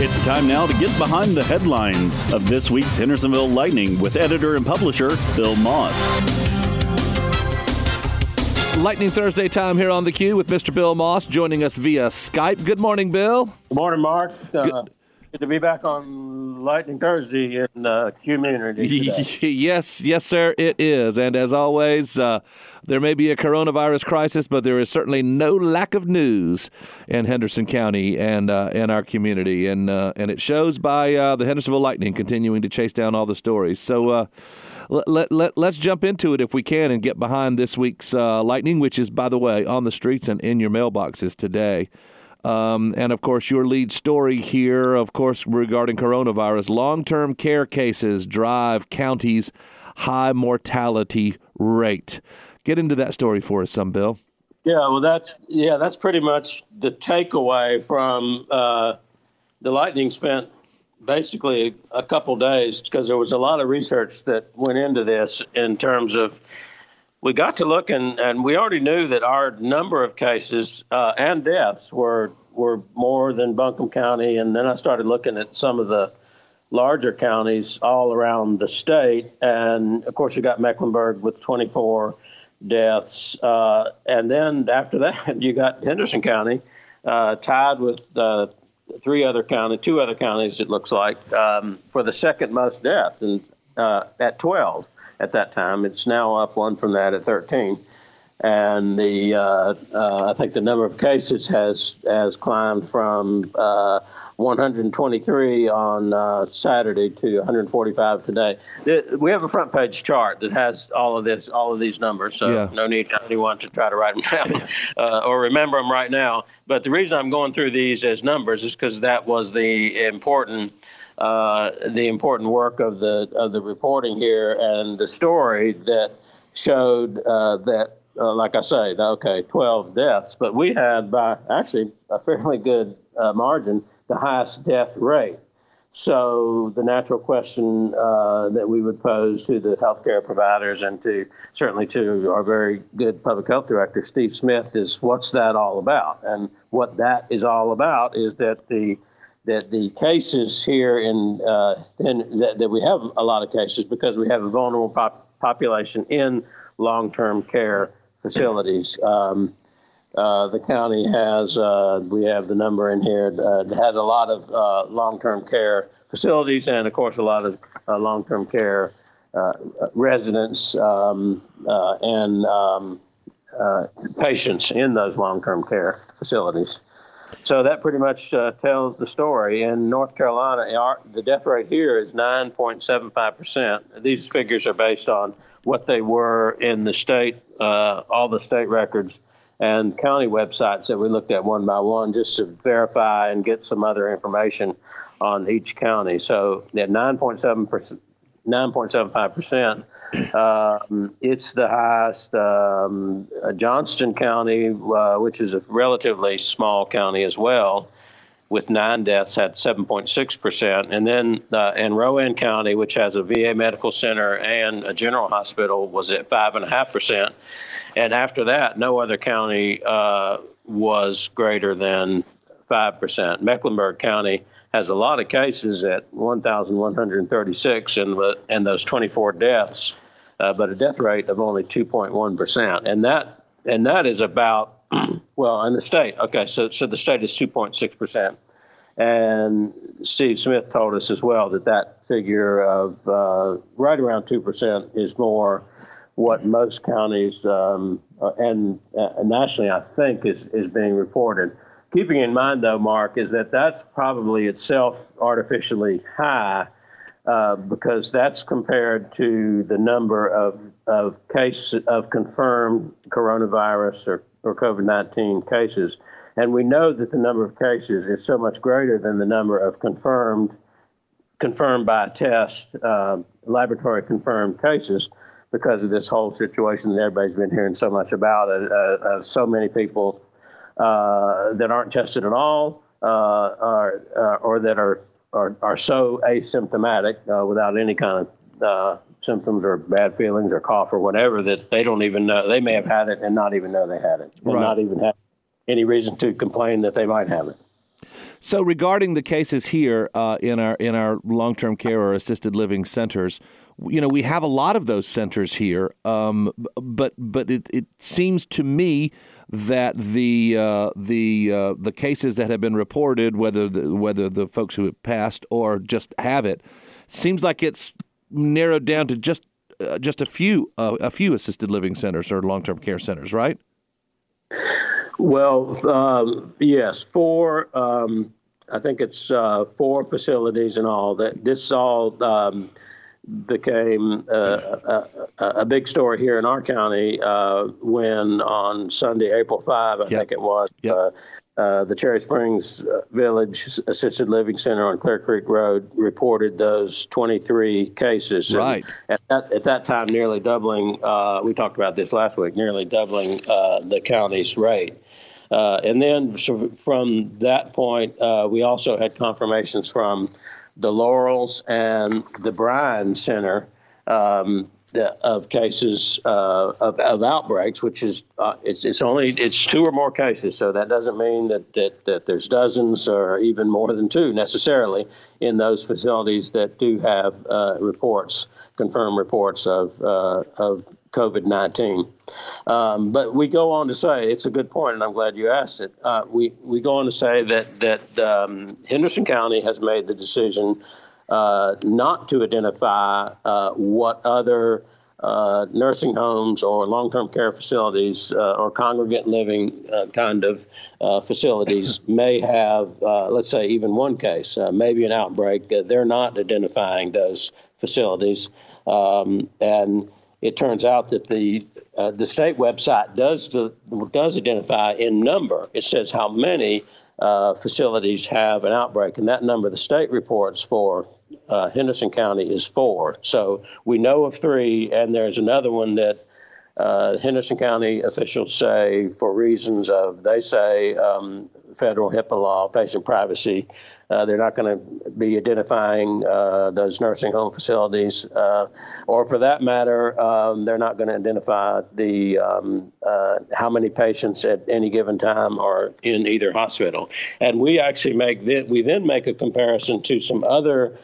It's time now to get behind the headlines of this week's Hendersonville Lightning with editor and publisher Bill Moss. Lightning Thursday time here on theCUBE with Mr. Bill Moss joining us via Skype. Good morning, Bill. Good morning, Mark. Good to be back on Lightning Thursday in the community today. Yes, sir, it is. And as always, there may be a coronavirus crisis, but there is certainly no lack of news in Henderson County and in our community. And it shows by the Hendersonville Lightning continuing to chase down all the stories. So let's jump into it if we can and get behind this week's Lightning, which is, by the way, on the streets and in your mailboxes today. And, of course, your lead story here, of course, regarding coronavirus, long-term care cases drive counties' high mortality rate. Get into that story for us, Bill. Yeah, well, that's pretty much the takeaway from the Lightning spent basically a couple days because there was a lot of research that went into this in terms of we got to look and we already knew that our number of cases and deaths were more than Buncombe County. And then I started looking at some of the larger counties all around the state. And of course, you got Mecklenburg with 24 deaths. And then after that, you got Henderson County tied with two other counties, it looks like, for the second most death and at 12. At that time, it's now up one from that at 13, and I think the number of cases has climbed from 123 on Saturday to 145 today. We have a front page chart that has all of these numbers, so no need for anyone to try to write them down or remember them right now. But the reason I'm going through these as numbers is because that was the important work of the reporting here and the story that showed that, like I say, 12 deaths, but we had by actually a fairly good margin the highest death rate. So the natural question that we would pose to the healthcare providers and certainly to our very good public health director, Steve Smith, is what's that all about? And what that is all about is that the cases here that we have a lot of cases because we have a vulnerable population in long-term care facilities. The county has, we have the number in here, has a lot of long-term care facilities and, of course, a lot of long-term care residents and patients in those long-term care facilities. So that pretty much tells the story. In North Carolina, the death rate here is 9.75%. These figures are based on what they were in the state, all the state records and county websites that we looked at one by one just to verify and get some other information on each county. So at 9.75%, it's the highest. Johnston County, which is a relatively small county as well, with 9 deaths, had 7.6%. And then in Rowan County, which has a VA medical center and a general hospital, was at 5.5%. And after that, no other county was greater than 5%. Mecklenburg County has a lot of cases at 1,136 and those 24 deaths, but a death rate of only 2.1%. And that is about, well, in the state. Okay, so the state is 2.6%. And Steve Smith told us as well that figure of right around 2% is more what most counties and nationally, I think, is being reported. Keeping in mind, though, Mark, is that's probably itself artificially high because that's compared to the number of cases of confirmed coronavirus or COVID-19 cases. And we know that the number of cases is so much greater than the number of confirmed by test, laboratory confirmed cases because of this whole situation that everybody's been hearing so much about. So many people that aren't tested at all or that are so asymptomatic without any kind of symptoms or bad feelings or cough or whatever that they don't even know. They may have had it and not even know they had it, and not even have any reason to complain that they might have it. So regarding the cases here in our long-term care or assisted living centers, we have a lot of those centers here, but it seems to me that the cases that have been reported, whether the folks who have passed or just have it, seems like it's narrowed down to just a few assisted living centers or long-term care centers, right? Well, yes, 4. I think it's 4 facilities in all. That this all became a big story here in our county when on Sunday, April 5, I think it was, the Cherry Springs Village Assisted Living Center on Clear Creek Road reported those 23 cases. Right. And at that time, nearly doubling, we talked about this last week, nearly doubling the county's rate. And then from that point, we also had confirmations from the Laurels and the Bryan Center of cases of outbreaks, which is it's 2 or more cases. So that doesn't mean that there's dozens or even more than 2 necessarily in those facilities that do have confirmed reports of COVID-19. But we go on to say, it's a good point, and I'm glad you asked it. We go on to say that Henderson County has made the decision not to identify what other nursing homes or long-term care facilities or congregate living kind of facilities may have, let's say, even one case, maybe an outbreak. They're not identifying those facilities. And it turns out that the state website does identify in number. It says how many facilities have an outbreak, and that number the state reports for Henderson County is 4. So we know of 3, and there's another one that Henderson County officials say, for reasons of, they say, federal HIPAA law, patient privacy, they're not going to be identifying those nursing home facilities, or for that matter, they're not going to identify the how many patients at any given time are in either hospital. And we actually then make a comparison to some other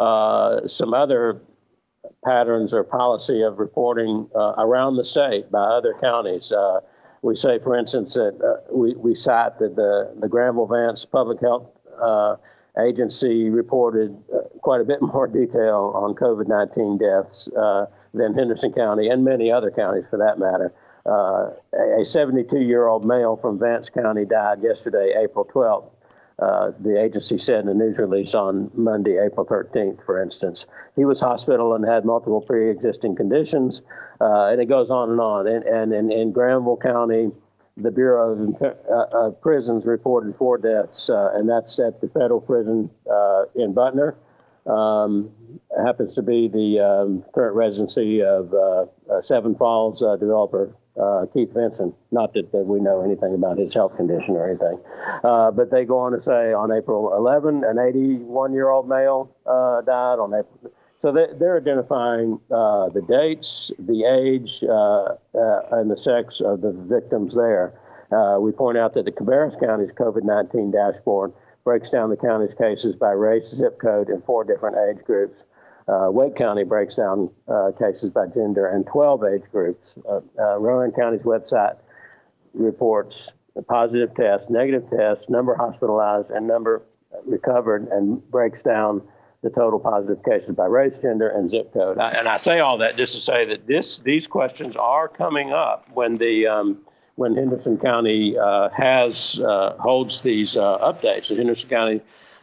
patterns or policy of reporting around the state by other counties. We say, for instance, that we cite that the Granville-Vance Public Health Agency reported quite a bit more detail on COVID-19 deaths than Henderson County and many other counties for that matter. A 72-year-old male from Vance County died yesterday, April 12th. The agency said in a news release on Monday, April 13th, for instance. He was hospitalized and had multiple pre-existing conditions, and it goes on and on. And in Granville County, the Bureau of Prisons reported 4 deaths, and that's at the federal prison in Butner. Happens to be the current residency of Seven Falls developer Keith Vinson. Not that we know anything about his health condition or anything, but they go on to say on April 11, an 81-year-old male died on April. So they're identifying the dates, the age, and the sex of the victims there. We point out that the Cabarrus County's COVID-19 dashboard breaks down the county's cases by race, zip code, and 4 different age groups. Wake County breaks down cases by gender and 12 age groups. Rowan County's website reports the positive tests, negative tests, number hospitalized, and number recovered, and breaks down the total positive cases by race, gender, and zip code. And I say all that just to say that these questions are coming up when when Henderson County holds these updates. And Henderson County,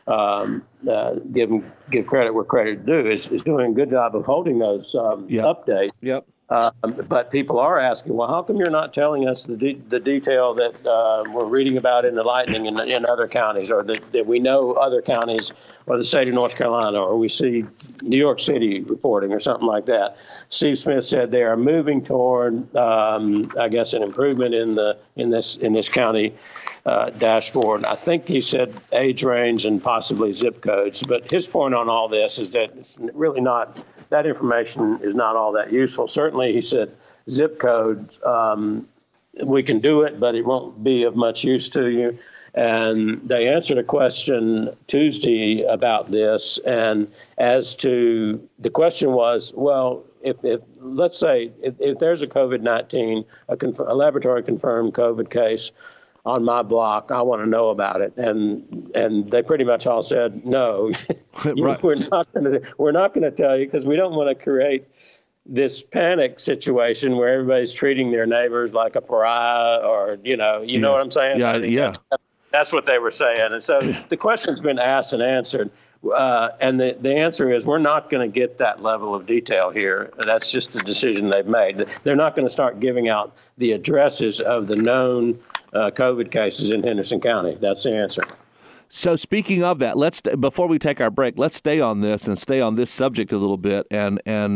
give credit where credit is due, is doing a good job of holding those updates. Yep. But people are asking, well, how come you're not telling us the detail that we're reading about in the Lightning in other counties, or that we know other counties, or the state of North Carolina, or we see New York City reporting, or something like that? Steve Smith said they are moving toward, I guess, an improvement in this county dashboard. I think he said age range and possibly zip codes. But his point on all this is that it's really not. That information is not all that useful. Certainly, he said, zip codes, we can do it, but it won't be of much use to you. And they answered a question Tuesday about this. And as to the question was, well, if let's say if there's a COVID-19, a laboratory confirmed COVID case on my block, I want to know about it. And they pretty much all said, no, Right. we're not going to tell you, because we don't want to create this panic situation where everybody's treating their neighbors like a pariah, or you know what I'm saying? Yeah. That's what they were saying. And so the question's been asked and answered. And the answer is, we're not going to get that level of detail here. That's just a decision they've made. They're not going to start giving out the addresses of the known COVID cases in Henderson County. That's the answer. So speaking of that, before we take our break, let's stay on this and stay on this subject a little bit, and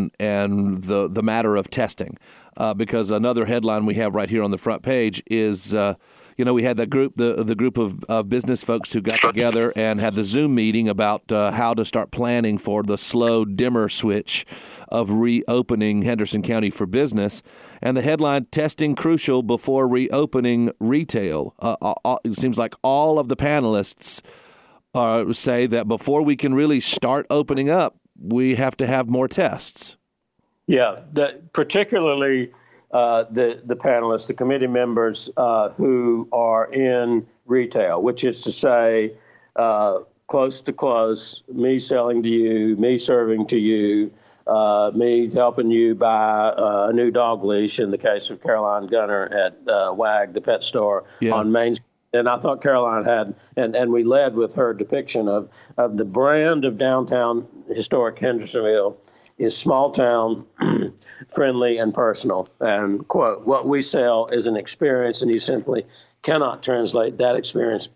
the matter of testing, because another headline we have right here on the front page is. We had that group, the group of business folks who got together and had the Zoom meeting about how to start planning for the slow dimmer switch of reopening Henderson County for business. And the headline, testing crucial before reopening retail. It seems like all of the panelists say that before we can really start opening up, we have to have more tests. Yeah, particularly... the panelists, the committee members who are in retail, which is to say, close to close, me selling to you, me serving to you, me helping you buy a new dog leash in the case of Caroline Gunner at WAG, the pet store on Main Street. And I thought Caroline had, and we led with her depiction of the brand of downtown historic Hendersonville is small town, friendly and personal. And quote, what we sell is an experience, and you simply cannot translate that experience,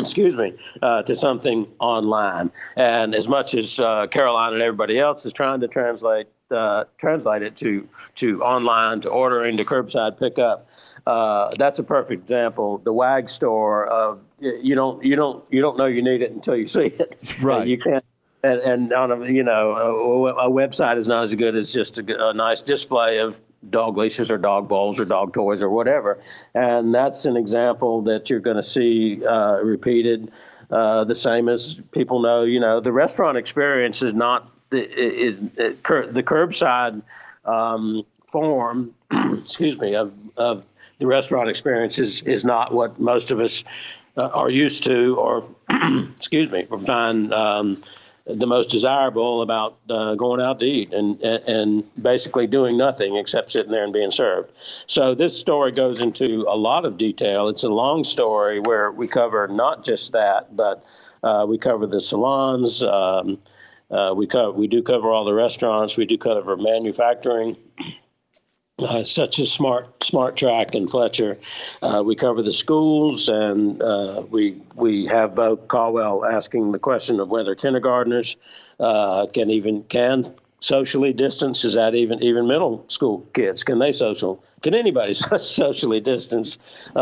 to something online. And as much as Caroline and everybody else is trying to translate it to online, to ordering, to curbside pickup, that's a perfect example. The WAG store of you don't know you need it until you see it. Right. You can't. And on a website is not as good as just a nice display of dog leashes or dog bowls or dog toys or whatever. And that's an example that you're going to see repeated. The same as people know, the restaurant experience is not the curbside form, of the restaurant experience is not what most of us are used to, or find the most desirable about going out to eat and basically doing nothing except sitting there and being served. So this story goes into a lot of detail. It's a long story where we cover not just that, but we cover the salons. We do cover all the restaurants. We do cover manufacturing, such as Smart Track and Fletcher. We cover the schools, and we have Bo Caldwell asking the question of whether kindergartners can socially distance. Is that even middle school kids? Can anybody socially distance?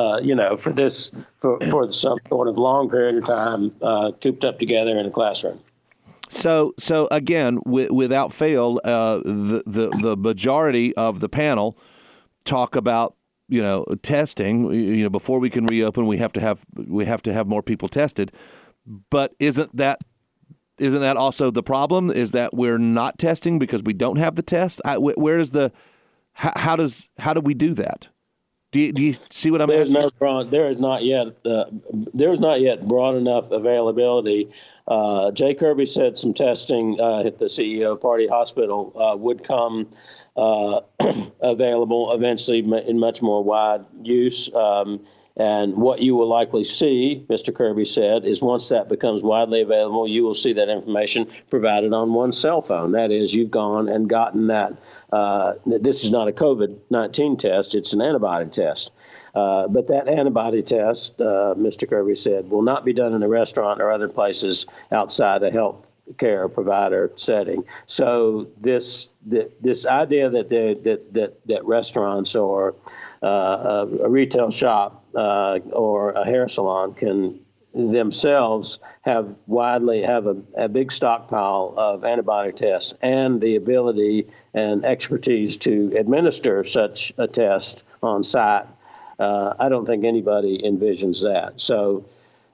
For some sort of long period of time, cooped up together in a classroom. So again, without fail, the majority of the panel talk about testing. Before we can reopen, we have to have more people tested. But isn't that also the problem? Is that we're not testing because we don't have the test? How do we do that? Do you see what I'm asking? There is not yet broad enough availability. Jay Kirby said some testing at the CEO of Party Hospital would come available eventually in much more wide use. And what you will likely see, Mr. Kirby said, is once that becomes widely available, you will see that information provided on one's cell phone. That is, you've gone and gotten that. This is not a COVID-19 test, it's an antibody test. But that antibody test, Mr. Kirby said, will not be done in a restaurant or other places outside a health care provider setting. So this idea that restaurants or a retail shop or a hair salon can themselves have a big stockpile of antibody tests and the ability and expertise to administer such a test on site, I don't think anybody envisions that. So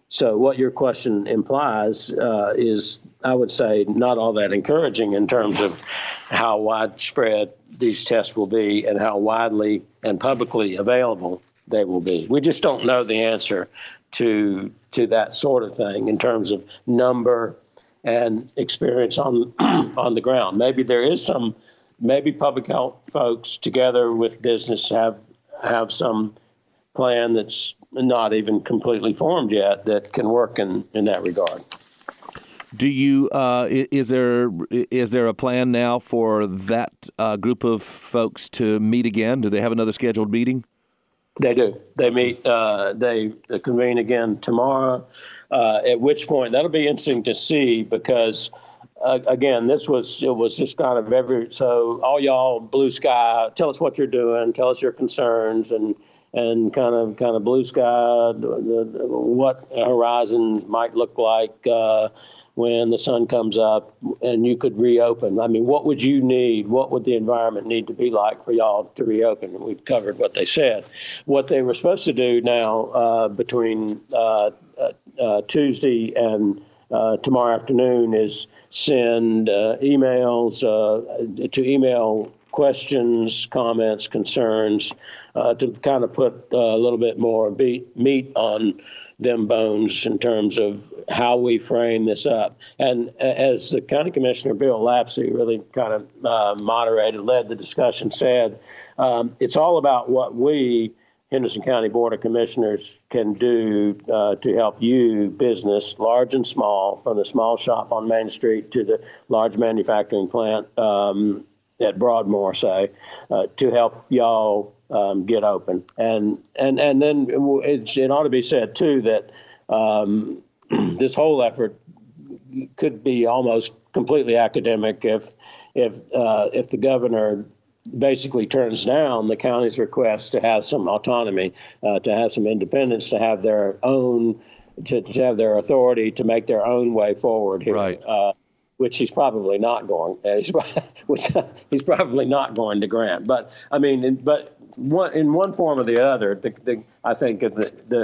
So what your question implies is, I would say, not all that encouraging in terms of how widespread these tests will be and how widely and publicly available they will be. We just don't know the answer to that sort of thing in terms of number and experience on on the ground. Maybe there is some, maybe public health folks together with business have some plan that's not even completely formed yet that can work in that regard. Do you is there a plan now for that group of folks to meet again? Do they have another scheduled meeting? They do. They meet. They convene again tomorrow. At which point that'll be interesting to see because again, it was just kind of so all y'all blue sky. Tell us what you're doing. Tell us your concerns and kind of blue sky. What a horizon might look like when the sun comes up and you could reopen. I mean, what would you need? What would the environment need to be like for y'all to reopen? And we've covered what they said. What they were supposed to do now between Tuesday and tomorrow afternoon is send emails to email questions, comments, concerns to kind of put a little bit more meat on them bones in terms of how we frame this up. And as the County Commissioner, Bill Lapsey, really kind of led the discussion, said, it's all about what we, Henderson County Board of Commissioners, can do to help you, business, large and small, from the small shop on Main Street to the large manufacturing plant at Broadmoor, say, to help y'all get open. And then it ought to be said, too, that this whole effort could be almost completely academic if the governor basically turns down the county's request to have some autonomy, to have some independence, to have their own, to have their authority to make their own way forward here. Right. Which he's probably not going. He's probably not going to grant. But I mean, in one form or the other, I think if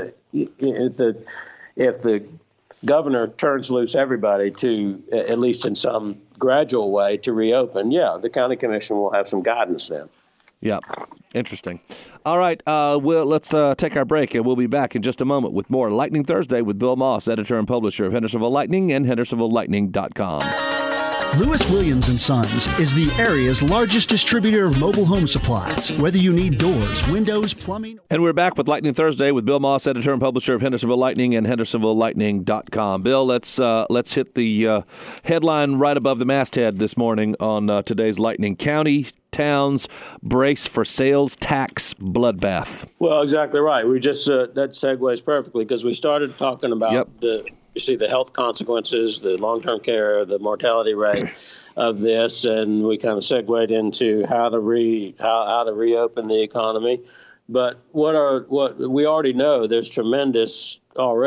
the governor turns loose everybody to, at least in some gradual way, to reopen, the county commission will have some guidance then. Yeah, interesting. All right, let's take our break, and we'll be back in just a moment with more Lightning Thursday with Bill Moss, editor and publisher of Hendersonville Lightning and HendersonvilleLightning.com. Lewis Williams & Sons is the area's largest distributor of mobile home supplies. Whether you need doors, windows, plumbing... And we're back with Lightning Thursday with Bill Moss, editor and publisher of Hendersonville Lightning and HendersonvilleLightning.com. Bill, let's hit the headline right above the masthead this morning on today's Lightning. County towns brace for sales tax bloodbath. Well, exactly right. We just that segues perfectly because we started talking about the health consequences, the long-term care, the mortality rate of this, and we kind of segued into how to reopen the economy. But what we already know, there's tremendous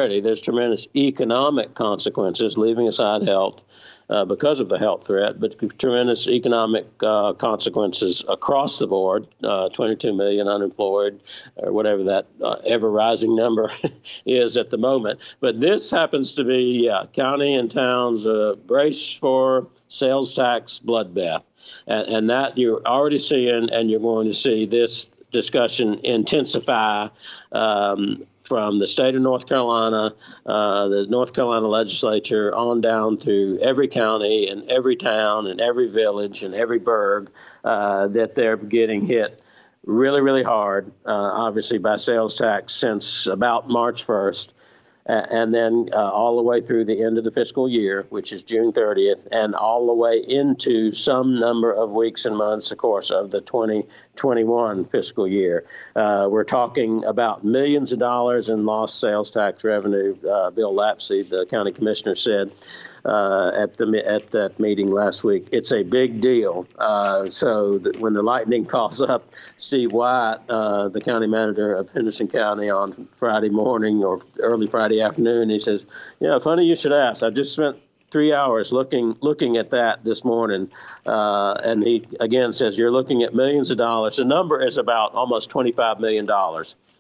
economic consequences, leaving aside health, because of the health threat, but tremendous economic consequences across the board, 22 million unemployed, or whatever that ever-rising number is at the moment. But this happens to be, county and towns brace for sales tax bloodbath. And that you're already seeing, and you're going to see this discussion intensify from the state of North Carolina, the North Carolina legislature, on down through every county and every town and every village and every burg, that they're getting hit really, really hard, obviously, by sales tax since about March 1st. And then all the way through the end of the fiscal year, which is June 30th, and all the way into some number of weeks and months, of course, of the 2021 fiscal year. We're talking about millions of dollars in lost sales tax revenue. Bill Lapsey, the county commissioner, said at that meeting last week, it's a big deal. So when the lightning calls up Steve White, the county manager of Henderson County, on Friday morning or early Friday afternoon, he says, funny you should ask. I just spent 3 hours looking at that this morning. And he again says, you're looking at millions of dollars. The number is about almost $25 million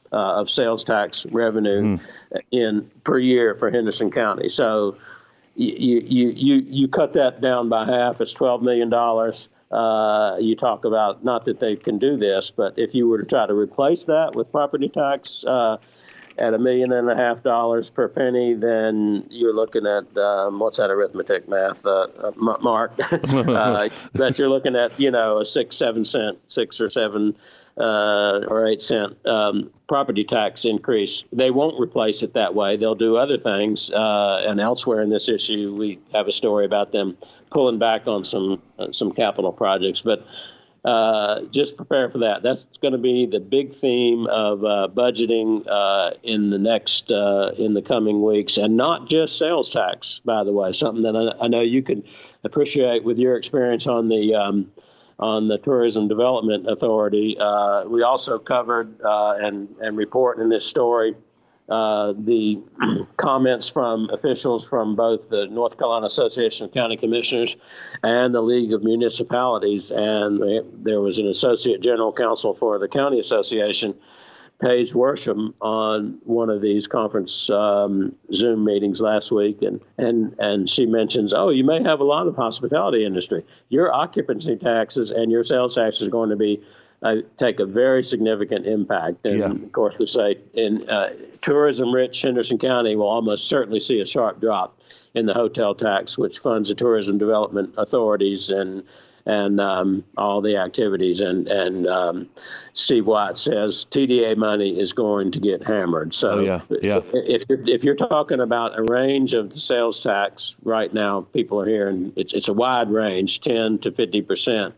of sales tax revenue in per year for Henderson County. So you cut that down by half. It's $12 million. You talk about, not that they can do this, but if you were to try to replace that with property tax at $1.5 million per penny, then you're looking at what's that arithmetic math, Mark? That you're looking at, a 6 or 7 or 8 cent property tax increase. They won't replace it that way. They'll do other things. And elsewhere in this issue, we have a story about them pulling back on some capital projects. But just prepare for that. That's going to be the big theme of budgeting in the coming weeks, and not just sales tax, by the way. Something that I know you could appreciate with your experience on the Tourism Development Authority. We also covered and report in this story the comments from officials from both the North Carolina Association of County Commissioners and the League of Municipalities. And there was an Associate General Counsel for the County Association, Paige Worsham, on one of these conference Zoom meetings last week. And she mentions, you may have a lot of hospitality industry. Your occupancy taxes and your sales taxes are going to be take a very significant impact. And of course, we say in tourism-rich Henderson County will almost certainly see a sharp drop in the hotel tax, which funds the tourism development authorities and all the activities. And Steve White says TDA money is going to get hammered. So if you're talking about a range of the sales tax right now, people are hearing it's a wide range, 10 to 50%.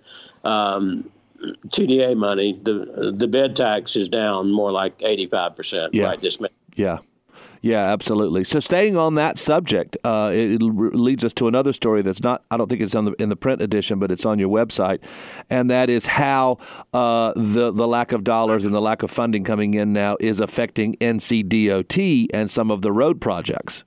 TDA money, the bed tax is down more like 85% right this minute. Yeah, absolutely. So staying on that subject, it leads us to another story that's not, I don't think it's in the print edition, but it's on your website, and that is how the lack of dollars and the lack of funding coming in now is affecting NCDOT and some of the road projects.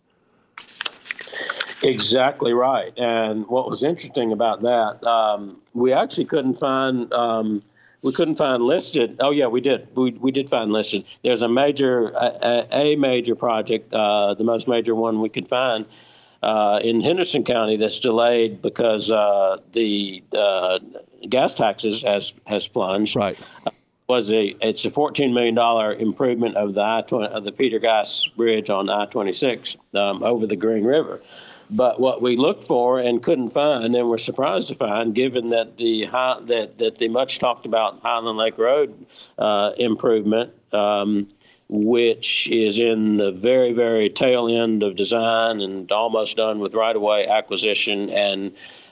Exactly right. And what was interesting about that, we actually couldn't find listed. Oh yeah, we did. We did find listed. There's a major project, the most major one we could find in Henderson County that's delayed because the gas taxes has plunged. Right. It's a $14 million improvement of the Peter Gass Bridge on I-26 over the Green River. But what we looked for and couldn't find, and were surprised to find, given that the much talked about Highland Lake Road improvement, which is in the very, very tail end of design and almost done with right-of-way acquisition, and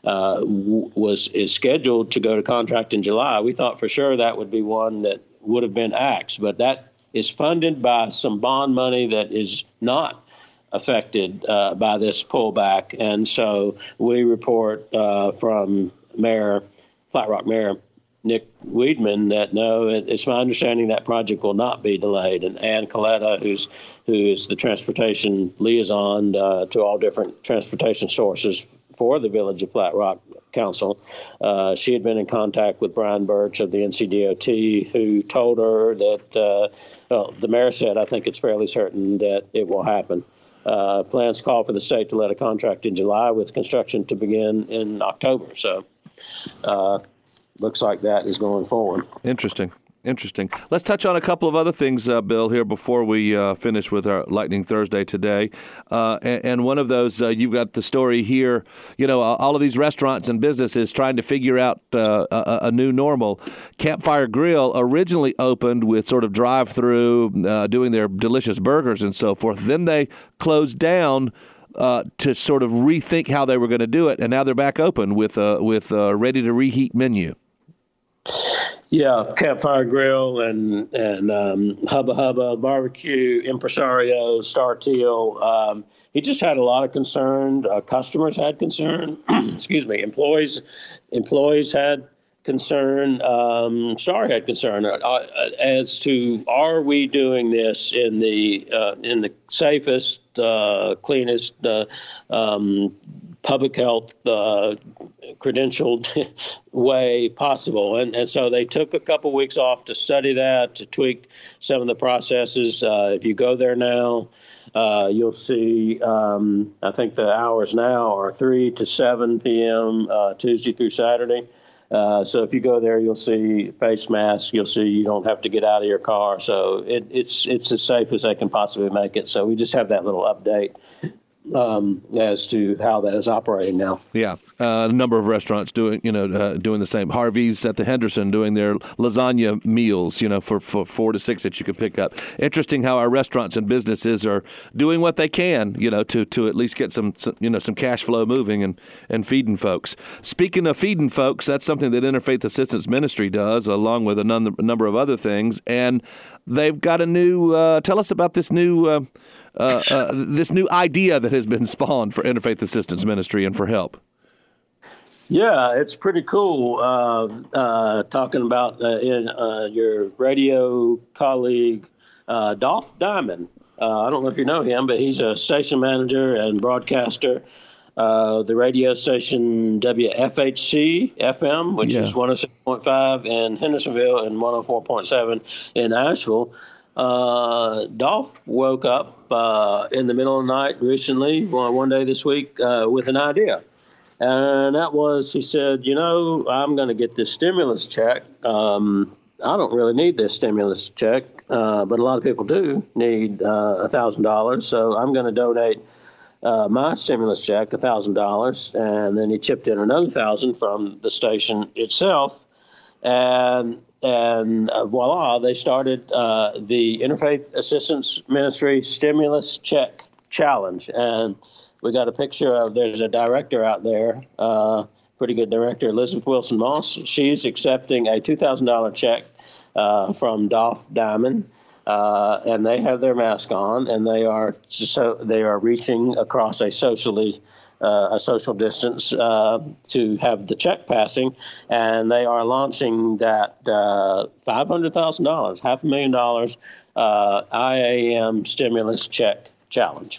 is scheduled to go to contract in July. We thought for sure that would be one that would have been axed, but that is funded by some bond money that is not affected by this pullback. And so we report from Flat Rock Mayor Nick Weidman that no, it's my understanding that project will not be delayed. And Ann Coletta, who is the transportation liaison to all different transportation sources for the Village of Flat Rock Council, she had been in contact with Brian Birch of the NCDOT, who told her that, the mayor said, I think it's fairly certain that it will happen. Plans call for the state to let a contract in July with construction to begin in October. So looks like that is going forward. Interesting. Let's touch on a couple of other things, Bill, here before we finish with our Lightning Thursday today. And one of those, you've got the story here, all of these restaurants and businesses trying to figure out a new normal. Campfire Grill originally opened with sort of drive-through, doing their delicious burgers and so forth. Then they closed down to sort of rethink how they were going to do it, and now they're back open with a ready-to-reheat menu. Yeah, Campfire Grill and Hubba Hubba Barbecue, Impresario, Star Teal. He just had a lot of concern. Customers had concern. Excuse me. Employees had concern. Star had concern as to, are we doing this in the safest, cleanest, public health credentialed way possible. And so they took a couple weeks off to study that, to tweak some of the processes. If you go there now, you'll see, I think the hours now are 3 to 7 p.m. Tuesday through Saturday. So if you go there, you'll see face masks. You'll see you don't have to get out of your car. So it's as safe as they can possibly make it. So we just have that little update as to how that is operating now. Yeah, a number of restaurants doing the same. Harvey's at the Henderson doing their lasagna meals, for 4 to 6 that you can pick up. Interesting how our restaurants and businesses are doing what they can, to at least get some cash flow moving and feeding folks. Speaking of feeding folks, that's something that Interfaith Assistance Ministry does, along with a number of other things. And they've got a new. Tell us about this new. This new idea that has been spawned for Interfaith Assistance Ministry and for help. Yeah, it's pretty cool. Talking about your radio colleague, Dolph Diamond. I don't know if you know him, but he's a station manager and broadcaster. The radio station WFHC FM, which is 106.5 in Hendersonville and 104.7 in Asheville. Dolph woke up in the middle of the night recently, one day this week, with an idea. And that was, he said, I'm going to get this stimulus check. I don't really need this stimulus check, but a lot of people do need $1,000. So I'm going to donate my stimulus check, $1,000. And then he chipped in another $1,000 from the station itself. And voila, they started the Interfaith Assistance Ministry Stimulus Check Challenge. And we got a picture of, there's a director out there, pretty good director, Elizabeth Wilson Moss. She's accepting a $2,000 check from Dolph Diamond. And they have their mask on, and they are reaching across a social distance to have the check passing, and they are launching that $500,000, $500,000 IAM stimulus check challenge.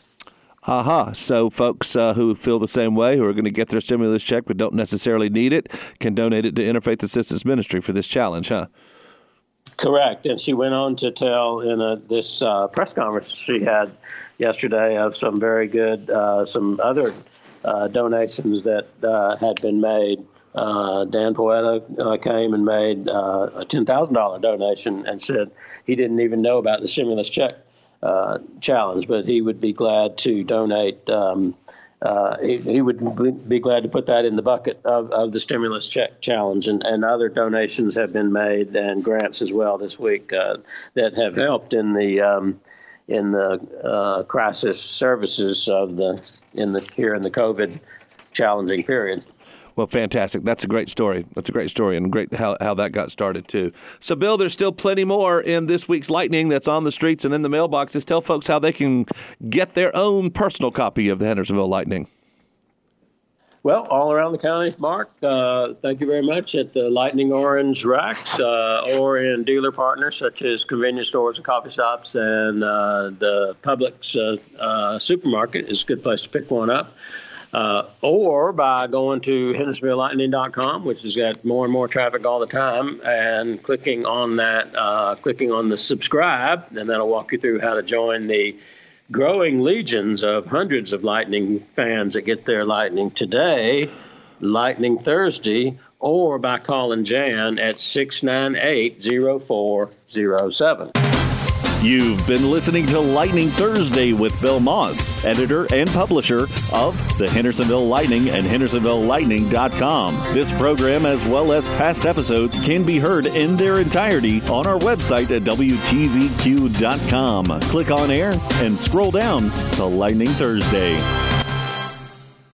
So folks who feel the same way, who are going to get their stimulus check but don't necessarily need it, can donate it to Interfaith Assistance Ministry for this challenge, huh? Correct. And she went on to tell in this press conference she had yesterday of some very good, some other donations that had been made. Dan Poeta came and made a $10,000 donation and said he didn't even know about the stimulus check challenge, but he would be glad to donate. He would be glad to put that in the bucket of the stimulus check challenge, and other donations have been made and grants as well this week that have helped in the crisis services here in the COVID challenging period. Well, fantastic. That's a great story. And great how that got started, too. So, Bill, there's still plenty more in this week's Lightning that's on the streets and in the mailboxes. Tell folks how they can get their own personal copy of the Hendersonville Lightning. Well, all around the county, Mark, thank you very much, at the Lightning Orange racks or in dealer partners such as convenience stores and coffee shops, and the Publix supermarket is a good place to pick one up. Or by going to HendersonvilleLightning.com, which has got more and more traffic all the time, and clicking on the subscribe, and that'll walk you through how to join the growing legions of hundreds of Lightning fans that get their Lightning today, Lightning Thursday, or by calling Jan at 698-0407. You've been listening to Lightning Thursday with Bill Moss, editor and publisher of the Hendersonville Lightning and HendersonvilleLightning.com. This program, as well as past episodes, can be heard in their entirety on our website at WTZQ.com. Click on air and scroll down to Lightning Thursday.